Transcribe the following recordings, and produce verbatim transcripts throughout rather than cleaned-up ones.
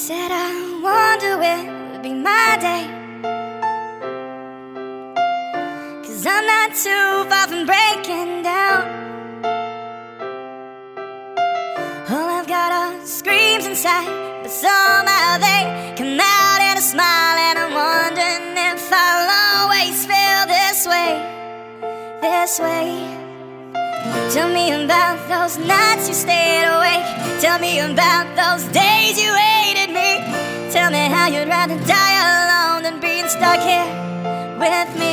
Said I wonder when would be my day, 'cause I'm not too far from breaking down. All I've got are screams inside, but somehow they come out in a smile. And I'm wondering if I'll always feel this way, this way. Tell me about those nights you stayed awake. Tell me about those days you hated me. Tell me how you'd rather die alone than being stuck here with me.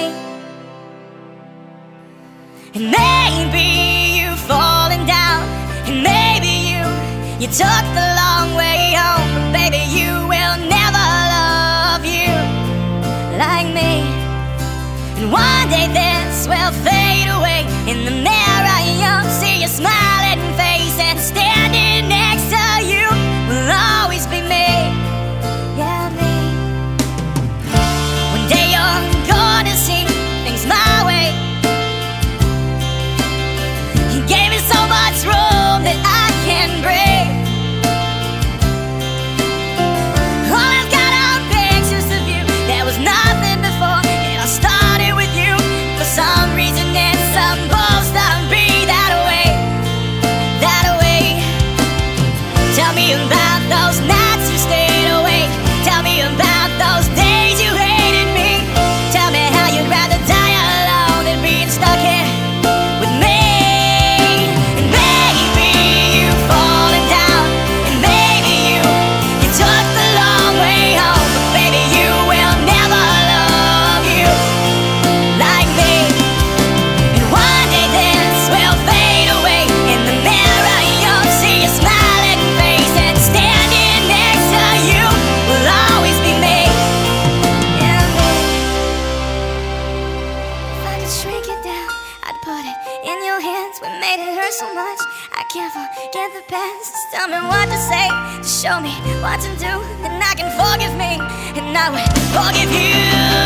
And maybe you've fallen down, and maybe you You took the long way home, but baby, you will never love you like me. And one day this will fade away. In the mirror you'll see your smiling face, and standing next to you will always be me, yeah, me. One day you're gonna see things my way. You gave me so much room that I can breathe. All I've got are pictures of you. There was nothing before, and I started with you. For some reason it's supposed to be that way, that way. Tell me about those nights you stayed awake. Tell me about those days you hated me. Tell me how you'd rather die alone than being stuck here with me. Shrink it down, I'd put it in your hands. We made it hurt so much, I can't forget the past. Just tell me what to say, just show me what to do, and I can forgive me, and I will forgive you.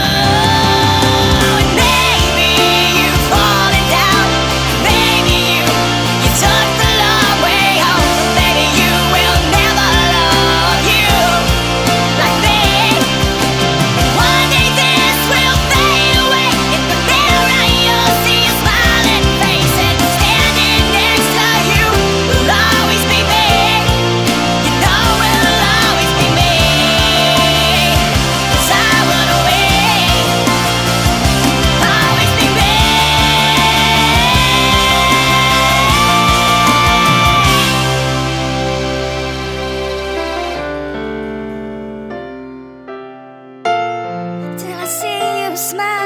And maybe you've fallen down, maybe you You took the long way home, but baby, you will never love you like me. And one day this will fade away. In the mirror you'll see a smiling face, and standing next to you will always be me. You know it'll always be me, 'cause I run away. Always be me. Till I see you smile.